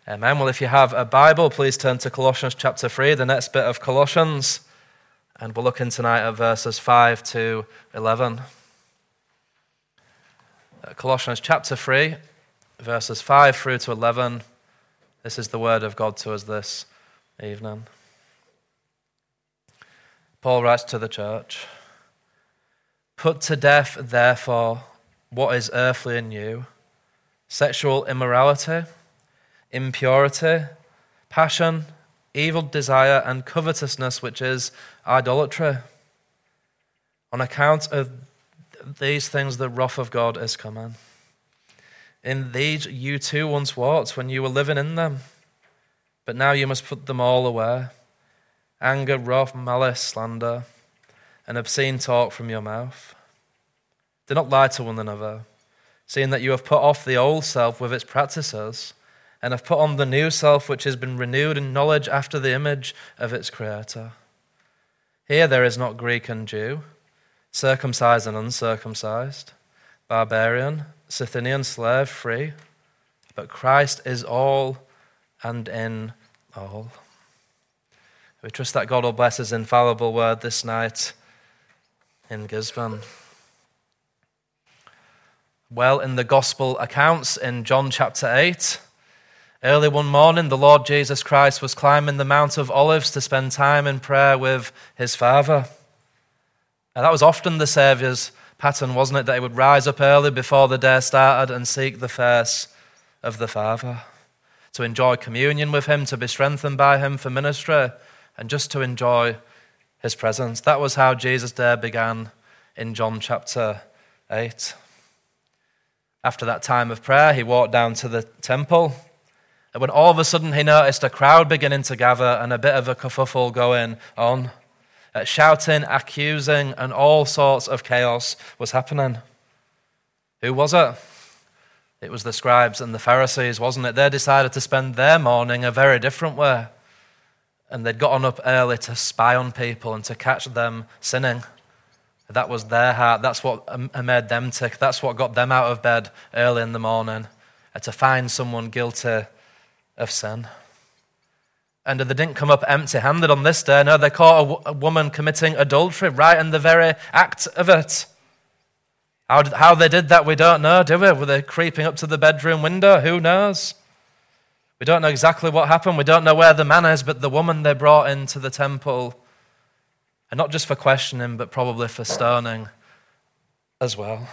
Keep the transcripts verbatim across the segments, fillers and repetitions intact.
Amen. Well, if you have a Bible, please turn to Colossians chapter three, the next bit of Colossians. And we're looking tonight at verses five to eleven. Colossians chapter three, verses five through to eleven. This is the word of God to us this evening. Paul writes to the church, "Put to death, therefore, what is earthly in you, sexual immorality, impurity, passion, evil desire, and covetousness, which is idolatry. On account of these things, the wrath of God is coming. In these you too once walked when you were living in them, but now you must put them all away: anger, wrath, malice, slander, and obscene talk from your mouth. Do not lie to one another, seeing that you have put off the old self with its practices, and have put on the new self, which has been renewed in knowledge after the image of its creator. Here there is not Greek and Jew, circumcised and uncircumcised, barbarian, Scythian, slave, free, but Christ is all and in all." We trust that God will bless his infallible word this night in Gisborne. Well, in the gospel accounts in John chapter eight, early one morning, the Lord Jesus Christ was climbing the Mount of Olives to spend time in prayer with his Father. And that was often the Saviour's pattern, wasn't it? That he would rise up early before the day started and seek the face of the Father, to enjoy communion with him, to be strengthened by him for ministry, and just to enjoy his presence. That was how Jesus' day began in John chapter eight. After that time of prayer, he walked down to the temple. And when all of a sudden he noticed a crowd beginning to gather and a bit of a kerfuffle going on, uh, shouting, accusing, and all sorts of chaos was happening. Who was it? It was the scribes and the Pharisees, wasn't it? They decided to spend their morning a very different way. And they'd gotten up early to spy on people and to catch them sinning. That was their heart. That's what made them tick. That's what got them out of bed early in the morning, uh, to find someone guilty of sin. And they didn't come up empty-handed on this day. No, they caught a, w- a woman committing adultery right in the very act of it. How, did, how they did that, we don't know, do we? Were they creeping up to the bedroom window? Who knows? We don't know exactly what happened. We don't know where the man is, but the woman they brought into the temple, and not just for questioning, but probably for stoning as well.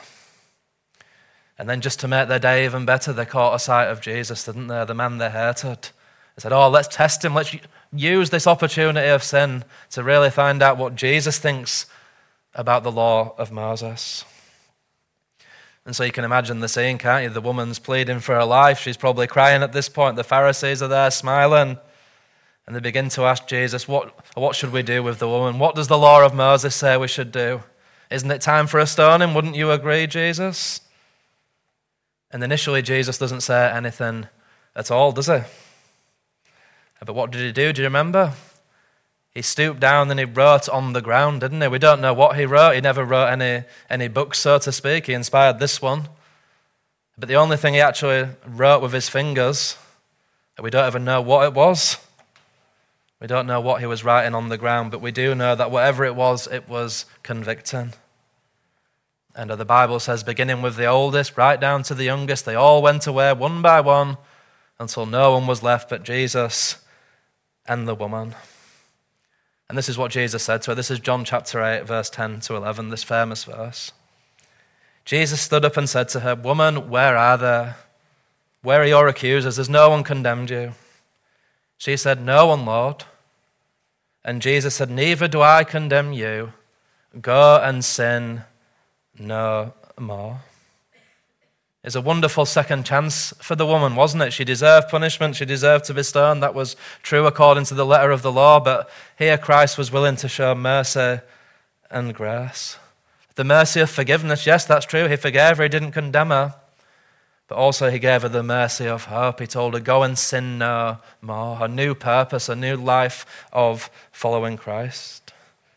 And then just to make their day even better, they caught a sight of Jesus, didn't they? The man they hated. They said, oh, let's test him. Let's use this opportunity of sin to really find out what Jesus thinks about the law of Moses. And so you can imagine the scene, can't you? The woman's pleading for her life. She's probably crying at this point. The Pharisees are there smiling. And they begin to ask Jesus, what, what should we do with the woman? What does the law of Moses say we should do? Isn't it time for a stoning? Wouldn't you agree, Jesus? And initially, Jesus doesn't say anything at all, does he? But what did he do? Do you remember? He stooped down and he wrote on the ground, didn't he? We don't know what he wrote. He never wrote any, any books, so to speak. He inspired this one. But the only thing he actually wrote with his fingers, we don't even know what it was. We don't know what he was writing on the ground, but we do know that whatever it was, it was convicting. And the Bible says, beginning with the oldest, right down to the youngest, they all went away one by one until no one was left but Jesus and the woman. And this is what Jesus said to her. This is John chapter eight, verse ten to eleven, this famous verse. Jesus stood up and said to her, "Woman, where are they? Where are your accusers? Has no one condemned you?" She said, "No one, Lord." And Jesus said, "Neither do I condemn you. Go and sin no more." It's a wonderful second chance for the woman, wasn't it? She deserved punishment. She deserved to be stoned. That was true according to the letter of the law. But here Christ was willing to show mercy and grace. The mercy of forgiveness, yes, that's true. He forgave her. He didn't condemn her. But also he gave her the mercy of hope. He told her, go and sin no more. A new purpose, a new life of following Christ.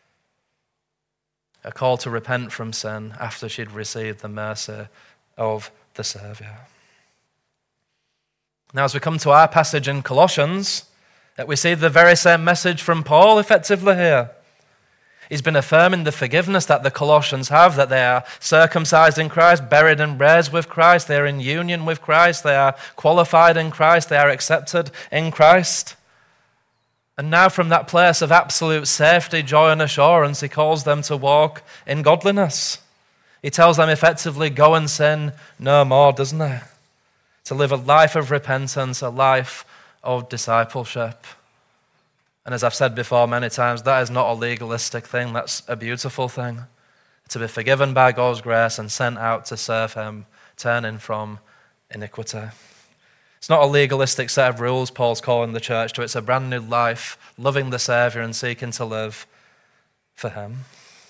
A call to repent from sin after she'd received the mercy of the Saviour. Now, as we come to our passage in Colossians, that we see the very same message from Paul effectively here. He's been affirming the forgiveness that the Colossians have, that they are circumcised in Christ, buried and raised with Christ, they are in union with Christ, they are qualified in Christ, they are accepted in Christ. And now from that place of absolute safety, joy and assurance, he calls them to walk in godliness. He tells them effectively, go and sin no more, doesn't he? To live a life of repentance, a life of discipleship. And as I've said before many times, that is not a legalistic thing, that's a beautiful thing. To be forgiven by God's grace and sent out to serve him, turning from iniquity. It's not a legalistic set of rules Paul's calling the church to. It's a brand new life, loving the Saviour and seeking to live for him.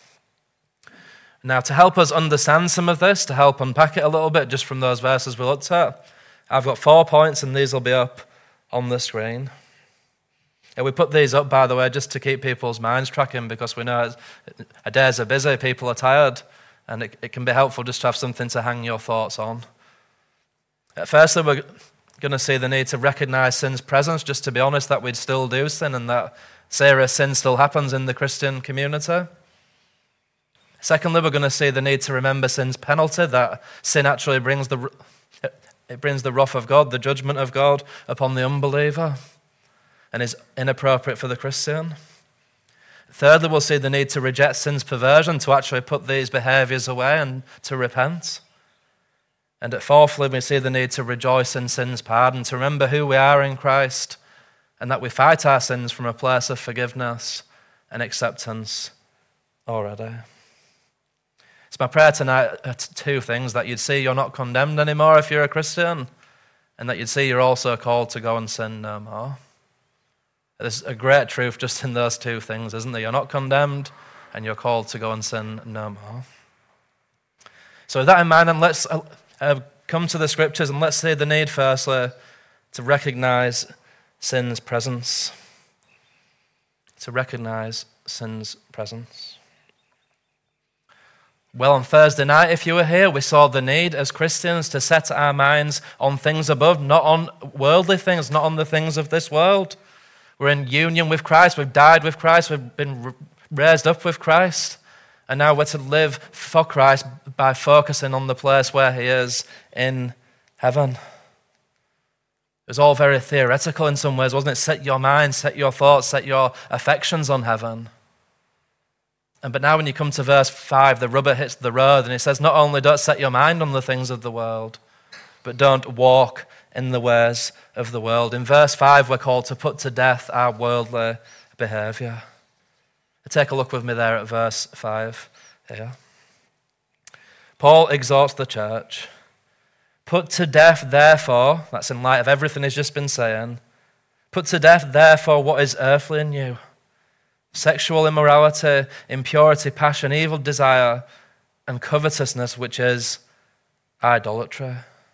Now, to help us understand some of this, to help unpack it a little bit just from those verses we looked at, I've got four points and these will be up on the screen. And we put these up, by the way, just to keep people's minds tracking because we know our days are busy, people are tired, and it, it can be helpful just to have something to hang your thoughts on. Firstly, we're going to see the need to recognize sin's presence, just to be honest that we'd still do sin and that serious sin still happens in the Christian community. Secondly, we're going to see the need to remember sin's penalty, that sin actually brings the it brings the wrath of God, the judgment of God upon the unbeliever, and is inappropriate for the Christian. Thirdly, we'll see the need to reject sin's perversion, to actually put these behaviors away and to repent. And at fourthly, we see the need to rejoice in sin's pardon, to remember who we are in Christ and that we fight our sins from a place of forgiveness and acceptance already. It's my prayer tonight, uh, two things: that you'd see you're not condemned anymore if you're a Christian, and that you'd see you're also called to go and sin no more. There's a great truth just in those two things, isn't there? You're not condemned, and you're called to go and sin no more. So with that in mind, then let's uh, uh, come to the scriptures, and let's see the need, firstly, to recognize sin's presence. To recognize sin's presence. Well, on Thursday night, if you were here, we saw the need as Christians to set our minds on things above, not on worldly things, not on the things of this world. We're in union with Christ, we've died with Christ, we've been raised up with Christ, and now we're to live for Christ by focusing on the place where he is in heaven. It was all very theoretical in some ways, wasn't it? Set your mind, set your thoughts, set your affections on heaven. And but now when you come to verse five, the rubber hits the road, and it says, not only don't set your mind on the things of the world, but don't walk in the ways of the world. In verse five, we're called to put to death our worldly behavior. Take a look with me there at verse five here. Paul exhorts the church, put to death, therefore, that's in light of everything he's just been saying, put to death, therefore, what is earthly in you: sexual immorality, impurity, passion, evil desire, and covetousness, which is idolatry.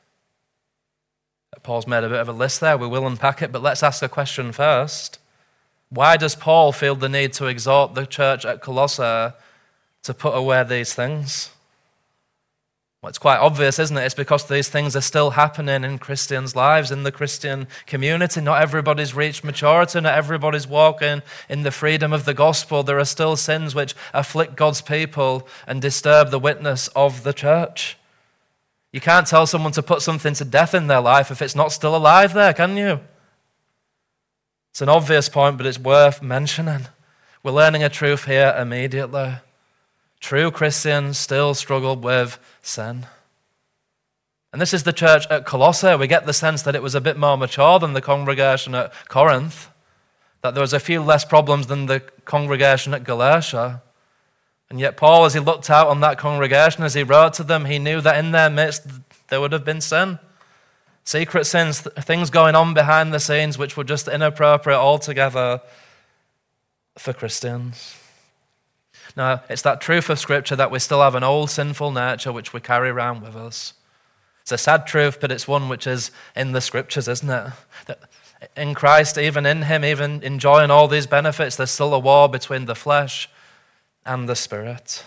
Paul's made a bit of a list there. We will unpack it, but let's ask a question first. Why does Paul feel the need to exhort the church at Colossae to put away these things? Well, it's quite obvious, isn't it? It's because these things are still happening in Christians' lives, in the Christian community. Not everybody's reached maturity, not everybody's walking in the freedom of the gospel. There are still sins which afflict God's people and disturb the witness of the church. You can't tell someone to put something to death in their life if it's not still alive there, can you? It's an obvious point, but it's worth mentioning. We're learning a truth here immediately. True Christians still struggle with sin. And this is the church at Colossae. We get the sense that it was a bit more mature than the congregation at Corinth, that there was a few less problems than the congregation at Galatia. And yet Paul, as he looked out on that congregation, as he wrote to them, he knew that in their midst there would have been sin. Secret sins, things going on behind the scenes which were just inappropriate altogether for Christians. Now, it's that truth of Scripture that we still have an old sinful nature which we carry around with us. It's a sad truth, but it's one which is in the Scriptures, isn't it? That in Christ, even in him, even enjoying all these benefits, there's still a war between the flesh and the Spirit.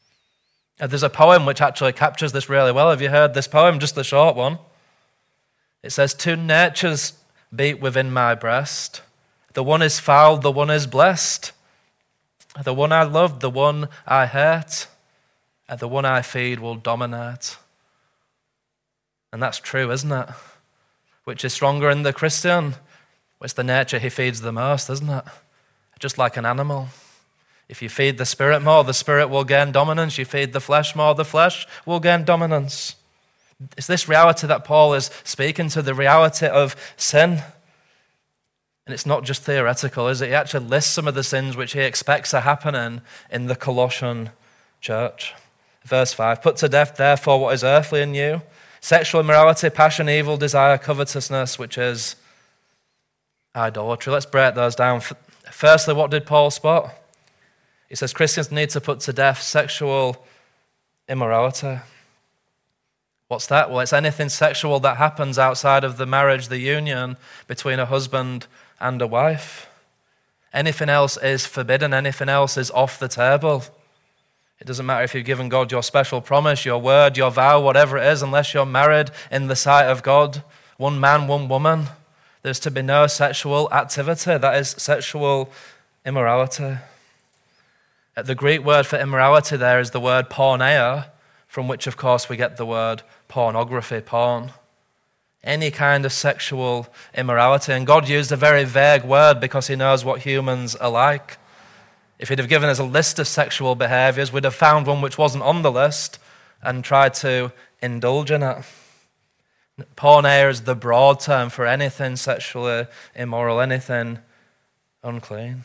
There's a poem which actually captures this really well. Have you heard this poem? Just the short one. It says, two natures beat within my breast. The one is foul, the one is blessed. The one I love, the one I hate, and the one I feed will dominate. And that's true, isn't it? Which is stronger in the Christian? It's the nature he feeds the most, isn't it? Just like an animal. If you feed the spirit more, the spirit will gain dominance. You feed the flesh more, the flesh will gain dominance. It's this reality that Paul is speaking to, the reality of sin. And it's not just theoretical, is it? He actually lists some of the sins which he expects are happening in the Colossian church. Verse five, put to death, therefore, what is earthly in you, sexual immorality, passion, evil, desire, covetousness, which is idolatry. Let's break those down. Firstly, what did Paul spot? He says Christians need to put to death sexual immorality. What's that? Well, it's anything sexual that happens outside of the marriage, the union between a husband and a wife. Anything else is forbidden. Anything else is off the table. It doesn't matter if you've given God your special promise, your word, your vow, whatever it is, unless you're married in the sight of God, one man, one woman. There's to be no sexual activity. That is sexual immorality. The Greek word for immorality there is the word porneia, from which, of course, we get the word pornography, porn. Any kind of sexual immorality. And God used a very vague word because he knows what humans are like. If he'd have given us a list of sexual behaviors, we'd have found one which wasn't on the list and tried to indulge in it. Porneia is the broad term for anything sexually immoral, anything unclean.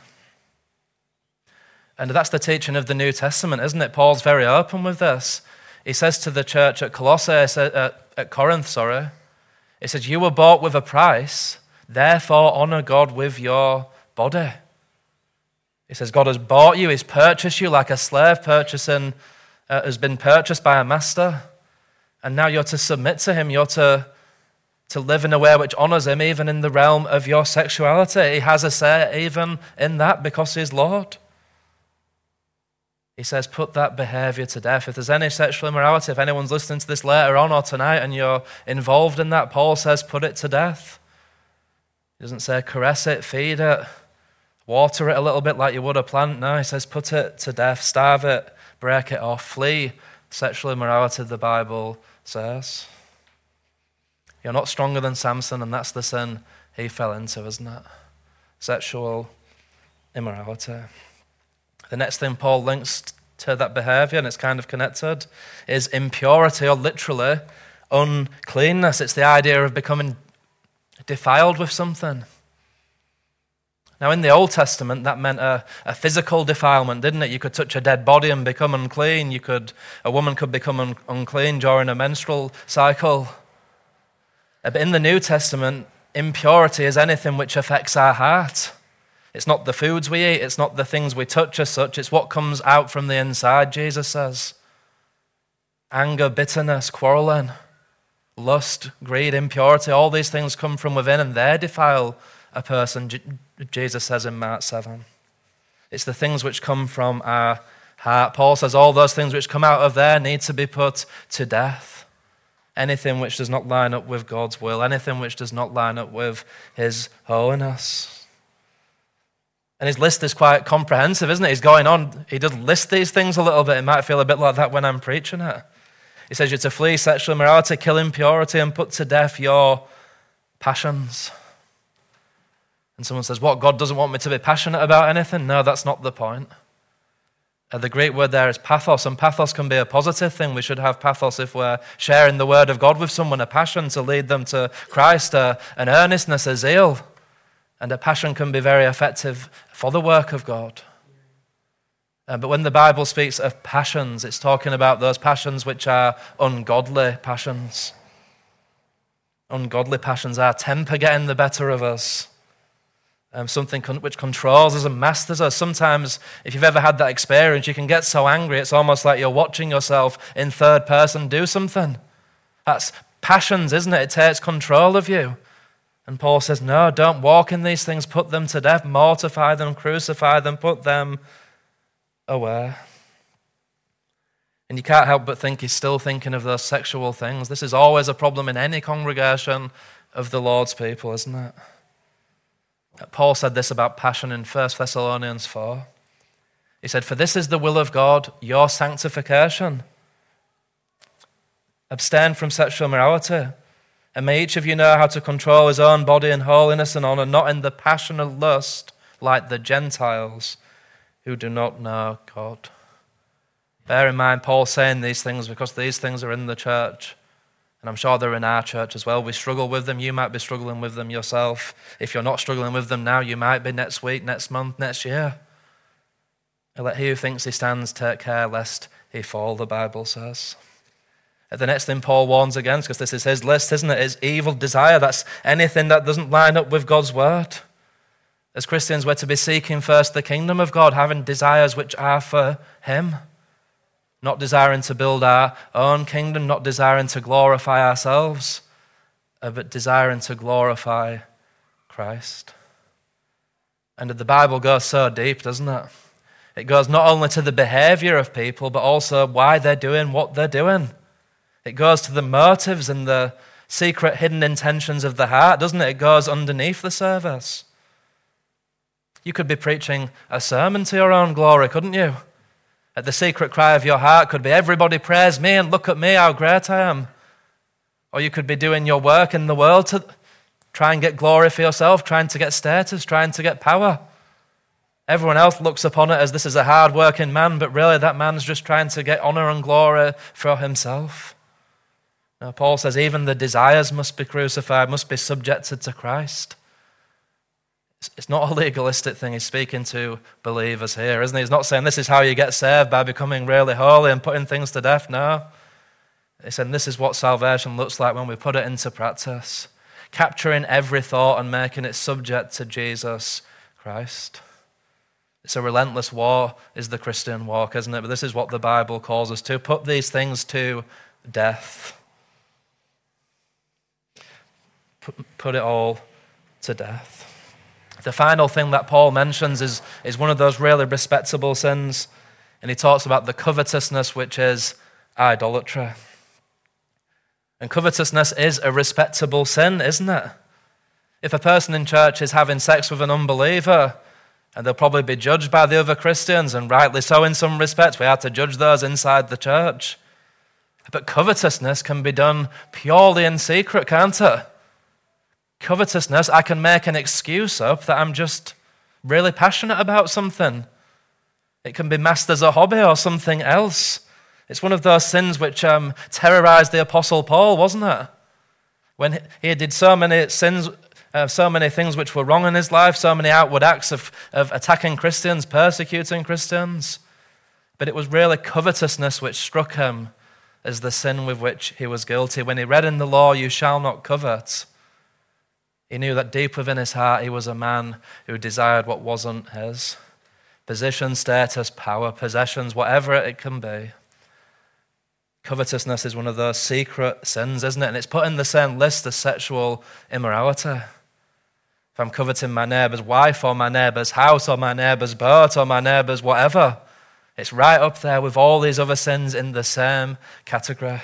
And that's the teaching of the New Testament, isn't it? Paul's very open with this. He says to the church at Colossae, at Corinth, sorry, he says, you were bought with a price, therefore honor God with your body. He says, God has bought you, he's purchased you like a slave purchasing, uh, has been purchased by a master. And now you're to submit to him, you're to, to live in a way which honors him, even in the realm of your sexuality. He has a say even in that because he's Lord. He says, put that behavior to death. If there's any sexual immorality, if anyone's listening to this later on or tonight and you're involved in that, Paul says, put it to death. He doesn't say caress it, feed it, water it a little bit like you would a plant. No, he says, put it to death, starve it, break it off, flee sexual immorality, the Bible says. You're not stronger than Samson, and that's the sin he fell into, isn't it? Sexual immorality. The next thing Paul links to that behavior, and it's kind of connected, is impurity, or literally uncleanness. It's the idea of becoming defiled with something. Now, in the Old Testament, that meant a, a physical defilement, didn't it? You could touch a dead body and become unclean. You could, a woman could become un, unclean during a menstrual cycle. But in the New Testament, impurity is anything which affects our heart. It's not the foods we eat, it's not the things we touch as such, it's what comes out from the inside, Jesus says. Anger, bitterness, quarreling, lust, greed, impurity, all these things come from within and they defile a person, Jesus says in Mark seven. It's the things which come from our heart. Paul says all those things which come out of there need to be put to death. Anything which does not line up with God's will, anything which does not line up with his holiness. And his list is quite comprehensive, isn't it? He's going on, he does list these things a little bit. It might feel a bit like that when I'm preaching it. He says you're to flee sexual immorality, kill impurity, and put to death your passions. And someone says, what, God doesn't want me to be passionate about anything? No, that's not the point. Uh, the Greek word there is pathos, and pathos can be a positive thing. We should have pathos if we're sharing the word of God with someone, a passion to lead them to Christ, uh, an earnestness, a zeal. And a passion can be very effective for the work of God. Uh, but when the Bible speaks of passions, it's talking about those passions which are ungodly passions. Ungodly passions, our temper getting the better of us. Um, something con- which controls us and masters us. Sometimes, if you've ever had that experience, you can get so angry, it's almost like you're watching yourself in third person do something. That's passions, isn't it? It takes control of you. And Paul says, no, don't walk in these things, put them to death, mortify them, crucify them, put them away. And you can't help but think he's still thinking of those sexual things. This is always a problem in any congregation of the Lord's people, isn't it? Paul said this about passion in First Thessalonians four. He said, "For this is the will of God, your sanctification. Abstain from sexual immorality, and may each of you know how to control his own body in holiness and honor, not in the passion of lust like the Gentiles who do not know God." Bear in mind, Paul's saying these things because these things are in the church. And I'm sure they're in our church as well. We struggle with them. You might be struggling with them yourself. If you're not struggling with them now, you might be next week, next month, next year. And let he who thinks he stands take care lest he fall, the Bible says. And the next thing Paul warns against, because this is his list, isn't it, is evil desire. That's anything that doesn't line up with God's word. As Christians, we're to be seeking first the kingdom of God, having desires which are for him. Not desiring to build our own kingdom, not desiring to glorify ourselves, but desiring to glorify Christ. And the Bible goes so deep, doesn't it? It goes not only to the behavior of people, but also why they're doing what they're doing. It goes to the motives and the secret hidden intentions of the heart, doesn't it? It goes underneath the service. You could be preaching a sermon to your own glory, couldn't you? At the secret cry of your heart could be, everybody praise me and look at me, how great I am. Or you could be doing your work in the world to try and get glory for yourself, trying to get status, trying to get power. Everyone else looks upon it as this is a hard-working man, but really that man's just trying to get honor and glory for himself. Now, Paul says even the desires must be crucified, must be subjected to Christ. It's not a legalistic thing. He's speaking to believers here, isn't he? He's not saying this is how you get saved, by becoming really holy and putting things to death. No. He's saying this is what salvation looks like when we put it into practice, capturing every thought and making it subject to Jesus Christ. It's a relentless war, is the Christian walk, isn't it? But this is what the Bible calls us to, put these things to death. Put, put it all to death. The final thing that Paul mentions is, is one of those really respectable sins, and he talks about the covetousness, which is idolatry. And covetousness is a respectable sin, isn't it? If a person in church is having sex with an unbeliever, and they'll probably be judged by the other Christians, and rightly so in some respects, we have to judge those inside the church. But covetousness can be done purely in secret, can't it? Covetousness, I can make an excuse up that I'm just really passionate about something. It can be masked as a hobby or something else. It's one of those sins which um, terrorized the Apostle Paul, wasn't it? When he did so many sins, uh, so many things which were wrong in his life, so many outward acts of, of attacking Christians, persecuting Christians. But it was really covetousness which struck him as the sin with which he was guilty. When he read in the law, "You shall not covet," he knew that deep within his heart he was a man who desired what wasn't his. Position, status, power, possessions, whatever it can be. Covetousness is one of those secret sins, isn't it? And it's put in the same list as sexual immorality. If I'm coveting my neighbour's wife or my neighbour's house or my neighbour's boat or my neighbour's whatever, it's right up there with all these other sins in the same category.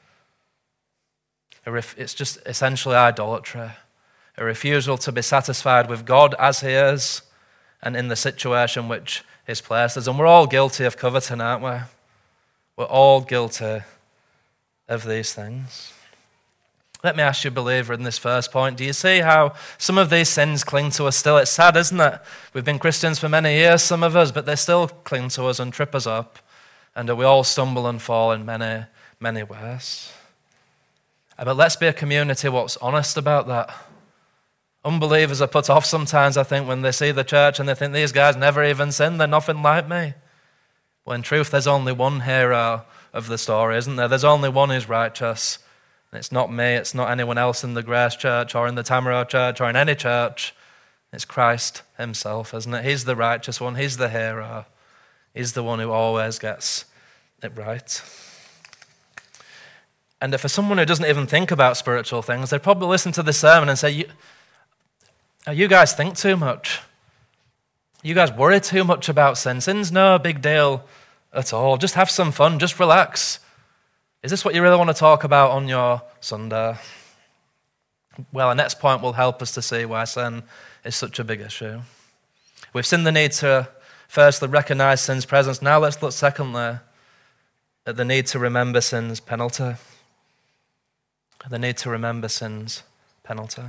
It's just essentially idolatry. A refusal to be satisfied with God as he is and in the situation which he's placed us. And we're all guilty of coveting, aren't we? We're all guilty of these things. Let me ask you, believer, in this first point, do you see how some of these sins cling to us still? It's sad, isn't it? We've been Christians for many years, some of us, but they still cling to us and trip us up. And we all stumble and fall in many, many ways. But let's be a community what's honest about that. Unbelievers are put off sometimes, I think, when they see the church and they think these guys never even sin, they're nothing like me. Well, in truth, there's only one hero of the story, isn't there? There's only one who's righteous. And it's not me, it's not anyone else in the Grace Church or in the Tamaro Church or in any church. It's Christ himself, isn't it? He's the righteous one, he's the hero. He's the one who always gets it right. And for someone who doesn't even think about spiritual things, they'd probably listen to this sermon and say, you, you guys think too much. You guys worry too much about sin. Sin's no big deal at all. Just have some fun. Just relax. Is this what you really want to talk about on your Sunday? Well, our next point will help us to see why sin is such a big issue. We've seen the need to firstly recognize sin's presence. Now let's look secondly at the need to remember sin's penalty. The need to remember sin's penalty.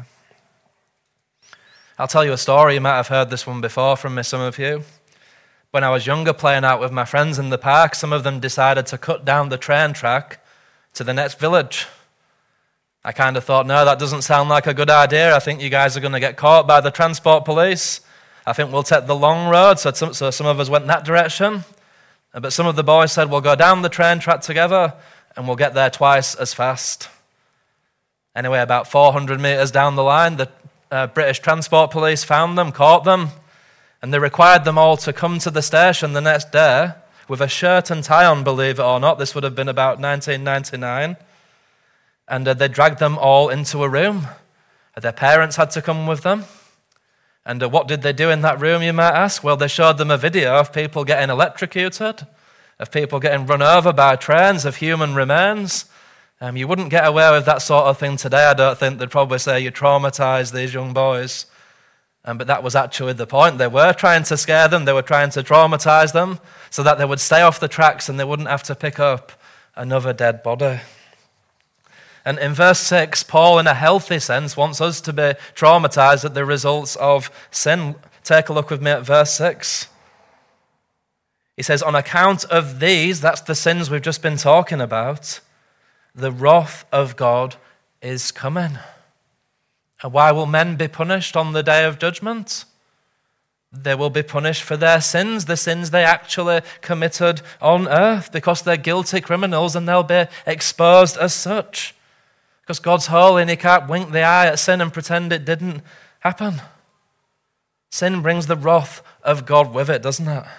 I'll tell you a story. You might have heard this one before from me, some of you. When I was younger, playing out with my friends in the park, some of them decided to cut down the train track to the next village. I kind of thought, no, that doesn't sound like a good idea. I think you guys are going to get caught by the transport police. I think we'll take the long road. So, so some of us went that direction. But some of the boys said, we'll go down the train track together and we'll get there twice as fast. Anyway, about four hundred metres down the line, the uh, British transport police found them, caught them, and they required them all to come to the station the next day with a shirt and tie on, believe it or not. This would have been about nineteen ninety-nine. And uh, they dragged them all into a room. Their parents had to come with them. And uh, what did they do in that room, you might ask? Well, they showed them a video of people getting electrocuted, of people getting run over by trains, of human remains. Um, you wouldn't get away with that sort of thing today, I don't think. They'd probably say you traumatized these young boys. Um, but that was actually the point. They were trying to scare them. They were trying to traumatize them so that they would stay off the tracks and they wouldn't have to pick up another dead body. And in verse six, Paul, in a healthy sense, wants us to be traumatized at the results of sin. Take a look with me at verse six. He says, on account of these, that's the sins we've just been talking about, the wrath of God is coming. And why will men be punished on the day of judgment? They will be punished for their sins, the sins they actually committed on earth, because they're guilty criminals and they'll be exposed as such. Because God's holy and he can't wink the eye at sin and pretend it didn't happen. Sin brings the wrath of God with it, doesn't it?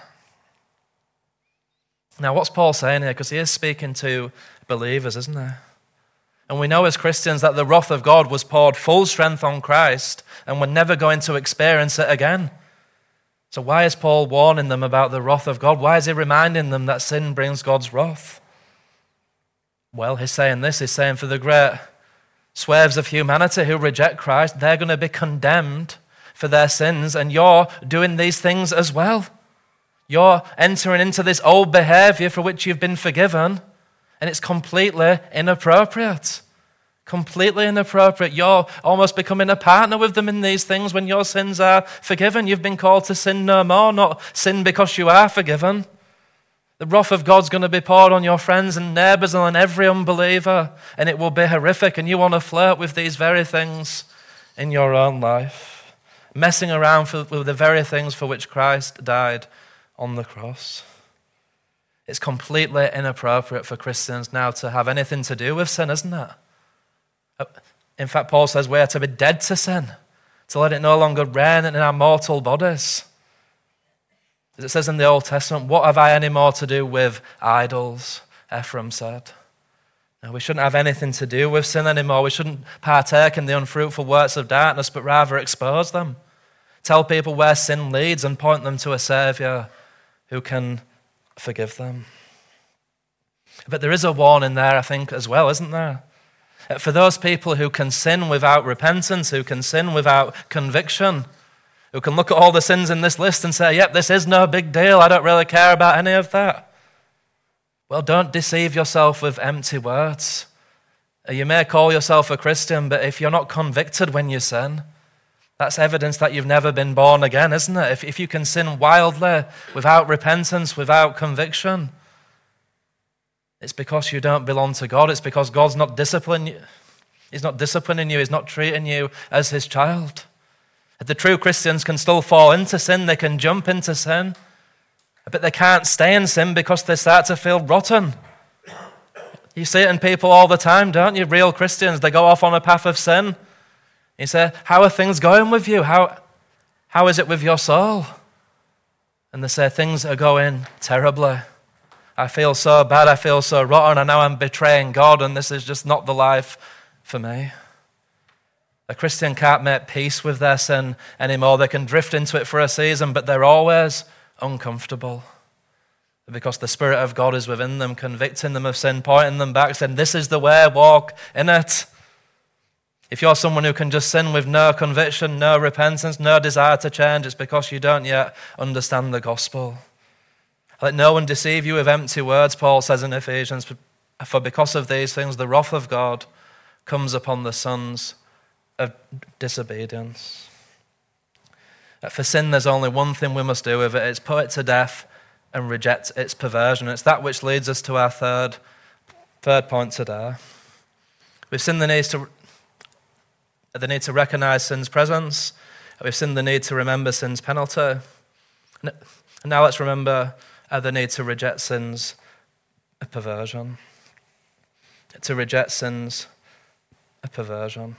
Now, what's Paul saying here? Because he is speaking to believers, isn't he? And we know as Christians that the wrath of God was poured full strength on Christ and we're never going to experience it again. So why is Paul warning them about the wrath of God? Why is he reminding them that sin brings God's wrath? Well, he's saying this. He's saying for the great swathes of humanity who reject Christ, they're going to be condemned for their sins, and you're doing these things as well. You're entering into this old behavior for which you've been forgiven, and it's completely inappropriate. Completely inappropriate. You're almost becoming a partner with them in these things when your sins are forgiven. You've been called to sin no more, not sin because you are forgiven. The wrath of God's going to be poured on your friends and neighbours and on every unbeliever, and it will be horrific, and you want to flirt with these very things in your own life, messing around for, with the very things for which Christ died on the cross. It's completely inappropriate for Christians now to have anything to do with sin, isn't it? In fact, Paul says we are to be dead to sin, to let it no longer reign in our mortal bodies. As it says in the Old Testament, what have I any more to do with idols? Ephraim said. Now, we shouldn't have anything to do with sin anymore. We shouldn't partake in the unfruitful works of darkness, but rather expose them. Tell people where sin leads and point them to a Saviour who can forgive them. But there is a warning there, I think, as well, isn't there? For those people who can sin without repentance, who can sin without conviction, who can look at all the sins in this list and say, yep, this is no big deal, I don't really care about any of that. Well, don't deceive yourself with empty words. You may call yourself a Christian, but if you're not convicted when you sin, that's evidence that you've never been born again, isn't it? If, if you can sin wildly, without repentance, without conviction, it's because you don't belong to God. It's because God's not disciplining you. He's not disciplining you. He's not treating you as his child. The true Christians can still fall into sin. They can jump into sin. But they can't stay in sin because they start to feel rotten. You see it in people all the time, don't you? Real Christians, they go off on a path of sin. You say, how are things going with you? How, how is it with your soul? And they say, things are going terribly. I feel so bad, I feel so rotten, and now I'm betraying God, and this is just not the life for me. A Christian can't make peace with their sin anymore. They can drift into it for a season, but they're always uncomfortable because the Spirit of God is within them, convicting them of sin, pointing them back, saying, this is the way, walk in it. If you're someone who can just sin with no conviction, no repentance, no desire to change, it's because you don't yet understand the gospel. Let no one deceive you with empty words, Paul says in Ephesians, for because of these things the wrath of God comes upon the sons of disobedience. For sin, there's only one thing we must do with it. It's put it to death and reject its perversion. It's that which leads us to our third, third point today. We've seen the need to, the need to recognize sin's presence. We've seen the need to remember sin's penalty. And now let's remember the need to reject sin's perversion. To reject sin's perversion.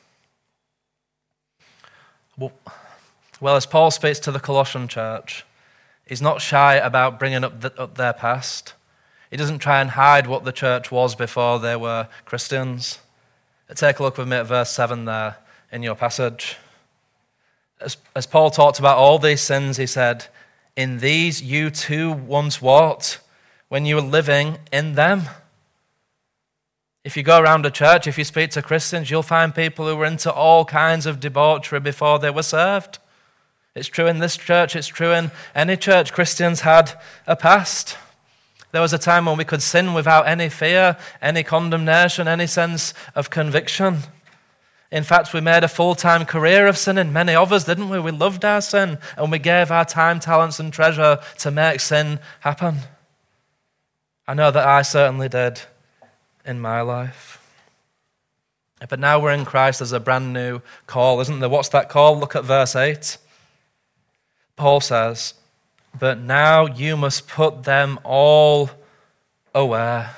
Well, Well, as Paul speaks to the Colossian church, he's not shy about bringing up, the, up their past. He doesn't try and hide what the church was before they were Christians. Take a look with me at verse seven there in your passage. As, as Paul talked about all these sins, he said, "In these you too once walked when you were living in them." If you go around a church, if you speak to Christians, you'll find people who were into all kinds of debauchery before they were saved. It's true in this church, it's true in any church. Christians had a past. There was a time when we could sin without any fear, any condemnation, any sense of conviction. In fact, we made a full-time career of sinning. Many of us, didn't we? We loved our sin and we gave our time, talents and treasure to make sin happen. I know that I certainly did in my life. But now we're in Christ, there's a brand new call, isn't there? What's that call? Look at verse eight. Paul says, "But now you must put them all away."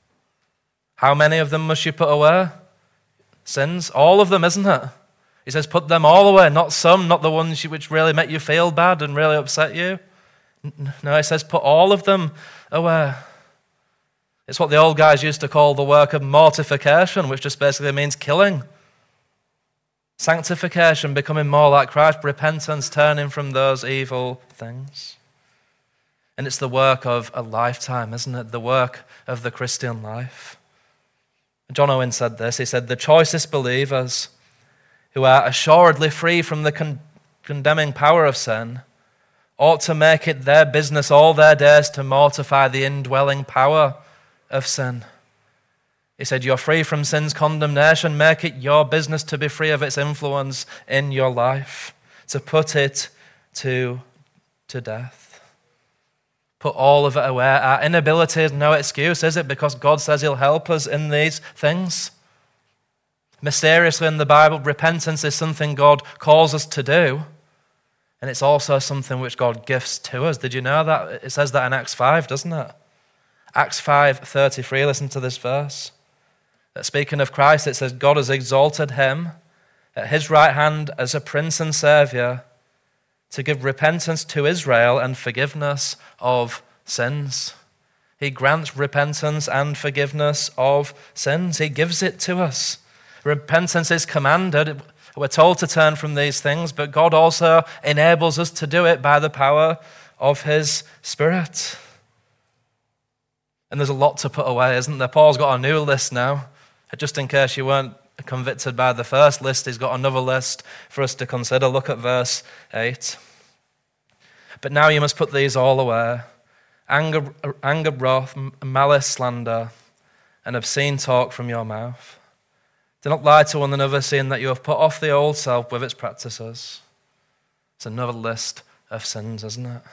How many of them must you put away? Sins? All of them, isn't it? He says, put them all away, not some, not the ones which really make you feel bad and really upset you. No, he says, put all of them away. It's what the old guys used to call the work of mortification, which just basically means killing. Sanctification, becoming more like Christ, repentance, turning from those evil things. And it's the work of a lifetime, isn't it? The work of the Christian life. John Owen said this, he said, "The choicest believers who are assuredly free from the con- condemning power of sin ought to make it their business all their days to mortify the indwelling power of sin." He said, you're free from sin's condemnation. Make it your business to be free of its influence in your life, to put it to, to death. Put all of it away. Our inability is no excuse, is it? Because God says he'll help us in these things. Mysteriously in the Bible, repentance is something God calls us to do. And it's also something which God gifts to us. Did you know that? It says that in Acts five, doesn't it? Acts five thirty-three, listen to this verse. Speaking of Christ, it says, God has exalted him at his right hand as a prince and savior to give repentance to Israel and forgiveness of sins. He grants repentance and forgiveness of sins. He gives it to us. Repentance is commanded. We're told to turn from these things, but God also enables us to do it by the power of his Spirit. And there's a lot to put away, isn't there? Paul's got a new list now. Just in case you weren't convicted by the first list, he's got another list for us to consider. Look at verse eight. "But now you must put these all away: anger, anger, wrath, malice, slander, and obscene talk from your mouth. Do not lie to one another, seeing that you have put off the old self with its practices." It's another list of sins, isn't it?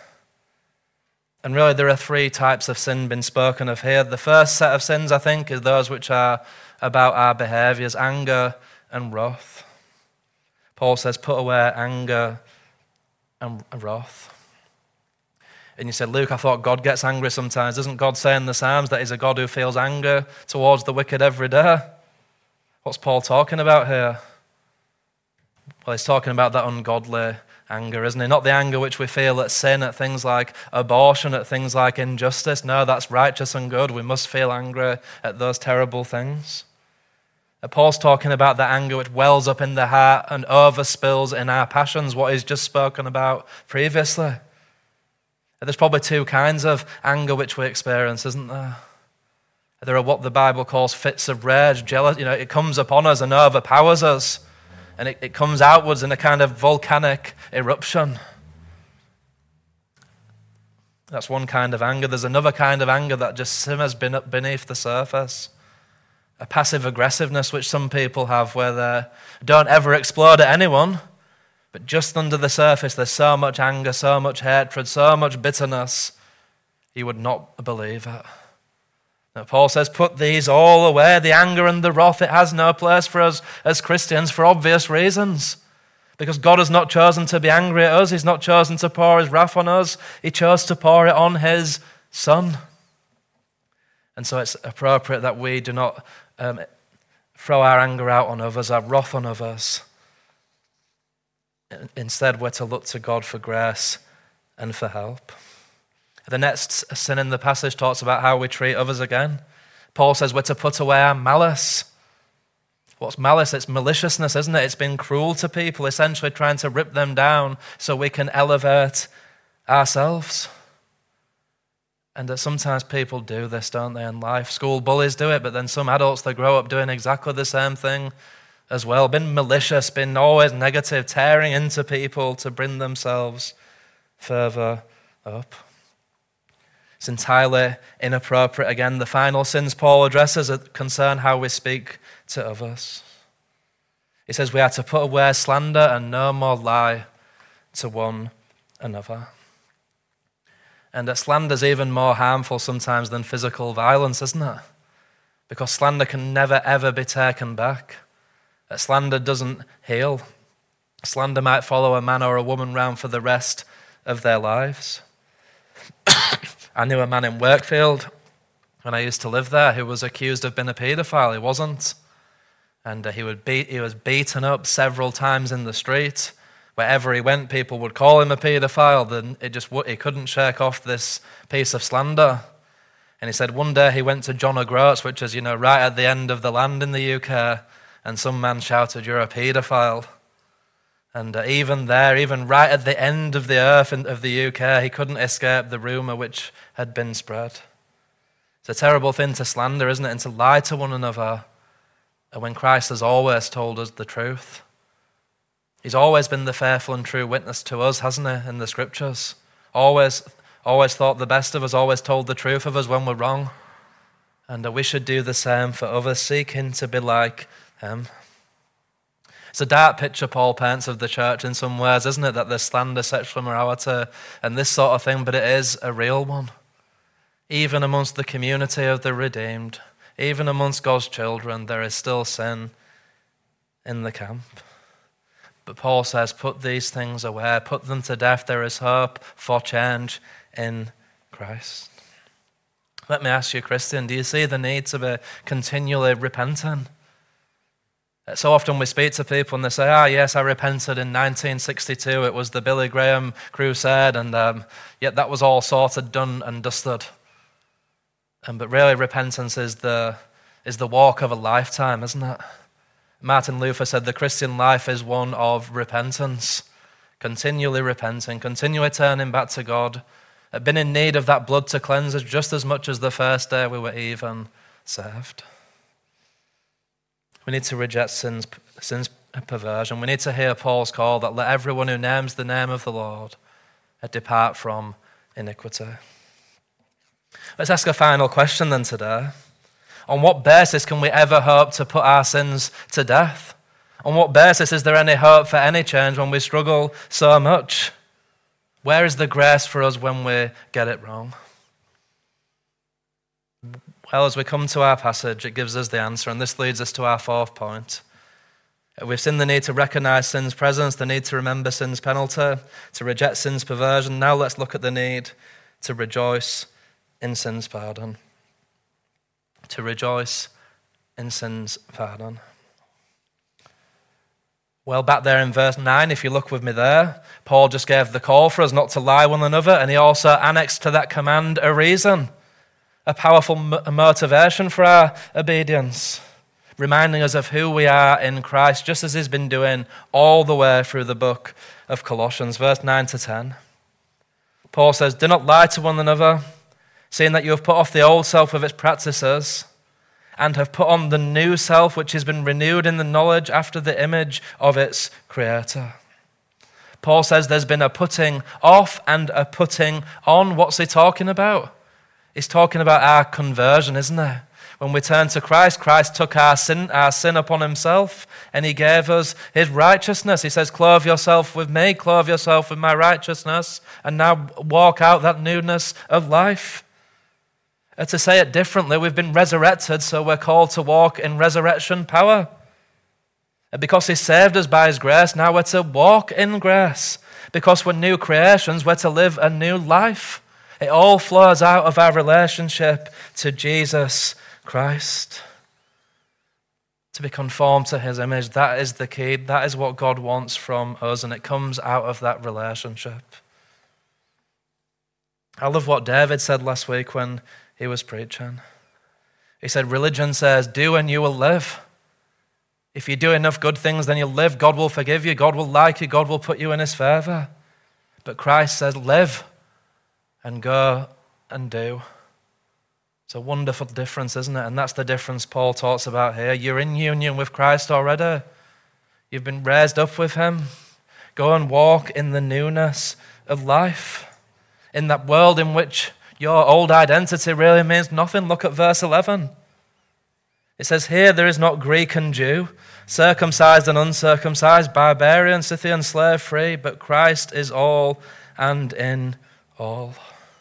And really there are three types of sin being spoken of here. The first set of sins, I think, is those which are about our behaviors, anger and wrath. Paul says, put away anger and wrath. And you said, Luke, I thought God gets angry sometimes. Doesn't God say in the Psalms that he's a God who feels anger towards the wicked every day? What's Paul talking about here? Well, he's talking about that ungodly anger, isn't he? Not the anger which we feel at sin, at things like abortion, at things like injustice. No, that's righteous and good. We must feel angry at those terrible things. Paul's talking about the anger which wells up in the heart and overspills in our passions, what he's just spoken about previously. There's probably two kinds of anger which we experience, isn't there? There are what the Bible calls fits of rage, jealousy. You know, it comes upon us and overpowers us. And it, it comes outwards in a kind of volcanic eruption. That's one kind of anger. There's another kind of anger that just simmers beneath the surface. A passive aggressiveness which some people have where they don't ever explode at anyone, but just under the surface there's so much anger, so much hatred, so much bitterness, you would not believe it. Now, Paul says, put these all away, the anger and the wrath. It has no place for us as Christians for obvious reasons. Because God has not chosen to be angry at us. He's not chosen to pour his wrath on us. He chose to pour it on his Son. And so it's appropriate that we do not um, throw our anger out on others, our wrath on others. Instead, we're to look to God for grace and for help. The next sin in the passage talks about how we treat others again. Paul says we're to put away our malice. What's malice? It's maliciousness, isn't it? It's being cruel to people, essentially trying to rip them down so we can elevate ourselves. And that sometimes people do this, don't they, in life? School bullies do it, but then some adults, they grow up doing exactly the same thing as well. Being malicious, being always negative, tearing into people to bring themselves further up. It's entirely inappropriate. Again, the final sins Paul addresses concern how we speak to others. He says we are to put away slander and no more lie to one another. And that slander is even more harmful sometimes than physical violence, isn't it? Because slander can never, ever be taken back. That slander doesn't heal. Slander might follow a man or a woman round for the rest of their lives. I knew a man in Wakefield when I used to live there who was accused of being a paedophile. He wasn't. And uh, he, would beat, he was beaten up several times in the street. Wherever he went, people would call him a paedophile. Then it just he couldn't shake off this piece of slander. And he said one day he went to John O'Groats, which is, you know, right at the end of the land in the U K, and some man shouted, "You're a paedophile." And uh, even there, even right at the end of the earth in, of the U K, he couldn't escape the rumour which had been spread. It's a terrible thing to slander, isn't it? And to lie to one another when Christ has always told us the truth. He's always been the faithful and true witness to us, hasn't he, in the Scriptures? Always, always thought the best of us, always told the truth of us when we're wrong. And uh, we should do the same for others, seeking to be like him. It's a dark picture Paul paints of the church in some ways, isn't it? That there's slander, sexual immorality, and this sort of thing, but it is a real one. Even amongst the community of the redeemed, even amongst God's children, there is still sin in the camp. But Paul says, put these things away, put them to death. There is hope for change in Christ. Let me ask you, Christian, do you see the need to be continually repenting? So often we speak to people and they say, ah, yes, I repented in nineteen sixty-two. It was the Billy Graham crusade, and um, yet that was all sorted, done and dusted. Um, but really, repentance is the, is the walk of a lifetime, isn't it? Martin Luther said the Christian life is one of repentance, continually repenting, continually turning back to God, been in need of that blood to cleanse us just as much as the first day we were even saved. We need to reject sin's, sin's perversion. We need to hear Paul's call that let everyone who names the name of the Lord depart from iniquity. Let's ask a final question then today. On what basis can we ever hope to put our sins to death? On what basis is there any hope for any change when we struggle so much? Where is the grace for us when we get it wrong? Well, as we come to our passage, it gives us the answer, and this leads us to our fourth point. We've seen the need to recognize sin's presence, the need to remember sin's penalty, to reject sin's perversion. Now let's look at the need to rejoice in sin's pardon. To rejoice in sin's pardon. Well, back there in verse nine, if you look with me there, Paul just gave the call for us not to lie one another, and he also annexed to that command a reason. A powerful motivation for our obedience, reminding us of who we are in Christ, just as he's been doing all the way through the book of Colossians, verse nine to ten. Paul says, do not lie to one another, seeing that you have put off the old self with its practices, and have put on the new self, which has been renewed in the knowledge after the image of its creator. Paul says there's been a putting off and a putting on. What's he talking about? He's talking about our conversion, isn't he? When we turn to Christ, Christ took our sin, our sin upon himself, and he gave us his righteousness. He says, clothe yourself with me, clothe yourself with my righteousness, and now walk out that newness of life. And to say it differently, we've been resurrected, so we're called to walk in resurrection power. And because he saved us by his grace, now we're to walk in grace. Because we're new creations, we're to live a new life. It all flows out of our relationship to Jesus Christ. To be conformed to his image, that is the key. That is what God wants from us, and it comes out of that relationship. I love what David said last week when he was preaching. He said, religion says, do and you will live. If you do enough good things, then you'll live. God will forgive you. God will like you. God will put you in his favor. But Christ says, live and go and do. It's a wonderful difference, isn't it? And that's the difference Paul talks about here. You're in union with Christ already. You've been raised up with him. Go and walk in the newness of life. In that world in which your old identity really means nothing. Look at verse eleven. It says, here there is not Greek and Jew, circumcised and uncircumcised, barbarian, Scythian, slave free, but Christ is all and in all.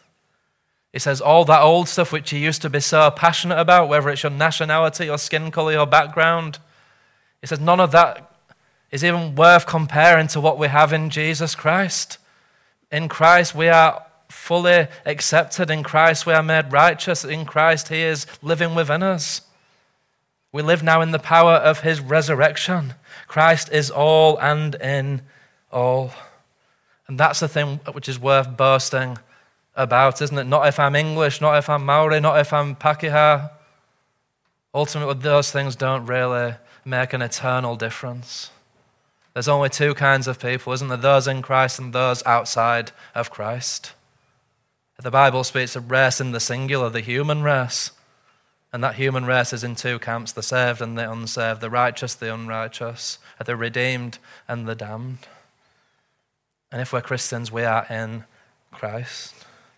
It says all that old stuff which you used to be so passionate about, whether it's your nationality, your skin color, your background, it says none of that is even worth comparing to what we have in Jesus Christ. In Christ we are fully accepted. In Christ we are made righteous. In Christ he is living within us. We live now in the power of his resurrection. Christ is all and in all. And that's the thing which is worth boasting about, isn't it? Not if I'm English, not if I'm Maori, not if I'm Pakeha. Ultimately, those things don't really make an eternal difference. There's only two kinds of people, isn't there? Those in Christ and those outside of Christ. The Bible speaks of race in the singular, the human race. And that human race is in two camps, the saved and the unsaved, the righteous, the unrighteous, the redeemed and the damned. And if we're Christians, we are in Christ.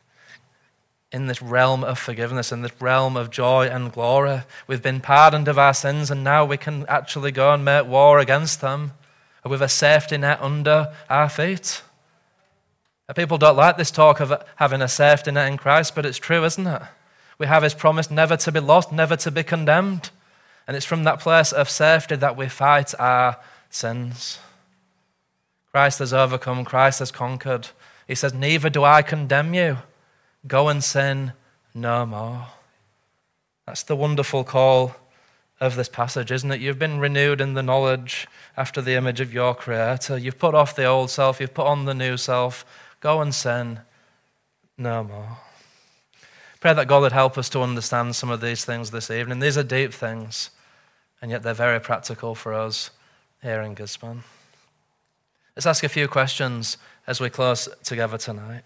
In this realm of forgiveness, in this realm of joy and glory. We've been pardoned of our sins, and now we can actually go and make war against them with a safety net under our feet. People don't like this talk of having a safety net in Christ, but it's true, isn't it? We have his promise never to be lost, never to be condemned. And it's from that place of safety that we fight our sins. Christ has overcome, Christ has conquered. He says, neither do I condemn you. Go and sin no more. That's the wonderful call of this passage, isn't it? You've been renewed in the knowledge after the image of your Creator. You've put off the old self, you've put on the new self. Go and sin no more. Pray that God would help us to understand some of these things this evening. These are deep things, and yet they're very practical for us here in Gisborne. Let's ask a few questions as we close together tonight.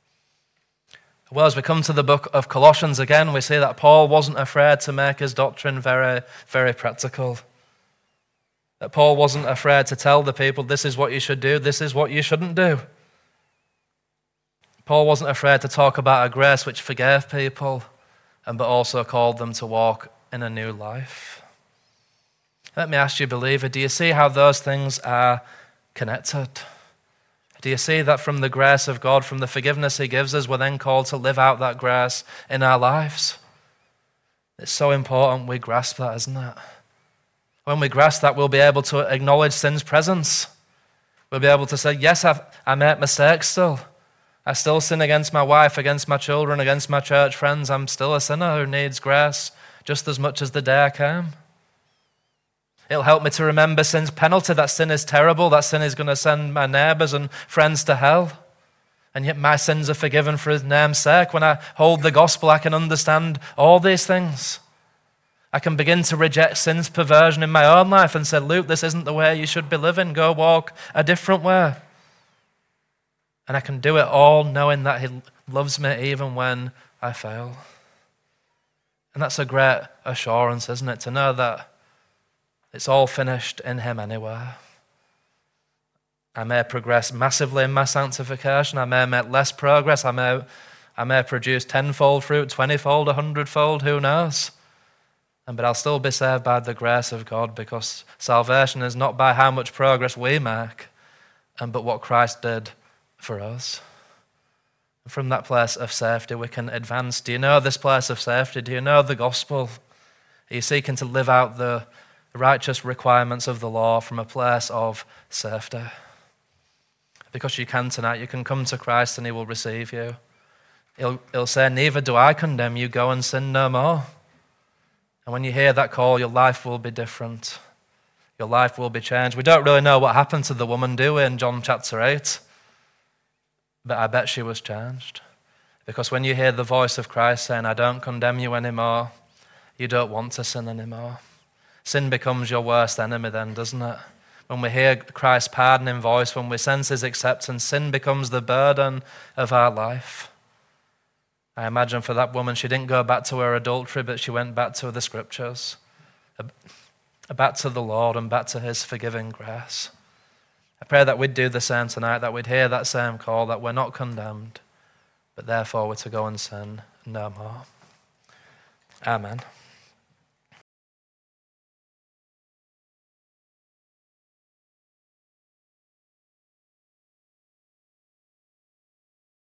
Well, as we come to the book of Colossians again, we see that Paul wasn't afraid to make his doctrine very, very practical. That Paul wasn't afraid to tell the people, this is what you should do, this is what you shouldn't do. Paul wasn't afraid to talk about a grace which forgave people, and but also called them to walk in a new life. Let me ask you, believer, do you see how those things are connected? Do you see that from the grace of God, from the forgiveness he gives us, we're then called to live out that grace in our lives? It's so important we grasp that, isn't it? When we grasp that, we'll be able to acknowledge sin's presence. We'll be able to say, yes, I've, I make mistakes still. I still sin against my wife, against my children, against my church friends. I'm still a sinner who needs grace just as much as the day I came. It'll help me to remember sin's penalty. That sin is terrible. That sin is going to send my neighbors and friends to hell. And yet my sins are forgiven for his name's sake. When I hold the gospel, I can understand all these things. I can begin to reject sin's perversion in my own life and say, Luke, this isn't the way you should be living. Go walk a different way. And I can do it all knowing that he loves me even when I fail. And that's a great assurance, isn't it? To know that it's all finished in him anyway. I may progress massively in my sanctification. I may make less progress. I may, I may produce tenfold fruit, twentyfold, a hundredfold, who knows? And but I'll still be saved by the grace of God, because salvation is not by how much progress we make, and but what Christ did for us. And from that place of safety we can advance. Do you know this place of safety? Do you know the gospel? Are you seeking to live out the righteous requirements of the law from a place of safety? Because you can tonight. You can come to Christ and he will receive you. He'll, he'll say, neither do I condemn you, go and sin no more. And when you hear that call, your life will be different. Your life will be changed. We don't really know what happened to the woman, do we, in John chapter eight? But I bet she was changed. Because when you hear the voice of Christ saying, I don't condemn you anymore, you don't want to sin anymore. Sin becomes your worst enemy then, doesn't it? When we hear Christ's pardoning voice, when we sense his acceptance, sin becomes the burden of our life. I imagine for that woman, she didn't go back to her adultery, but she went back to the scriptures, back to the Lord and back to his forgiving grace. I pray that we'd do the same tonight, that we'd hear that same call, that we're not condemned, but therefore we're to go and sin no more. Amen.